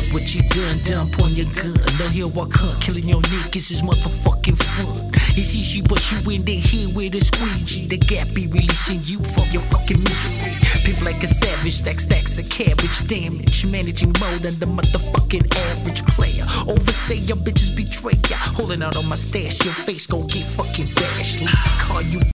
what you done, point your gun. Now here I come, killing your niggas is motherfucking fun. It's easy, but you in there here with a squeegee. The gap be releasing you from your fucking misery. Pimp like a savage, stacks of cabbage damage. Managing more than the motherfucking average player. Oversay your bitches betray ya. Holding out on my stash, your face gon' get fucking bashed. Let's call you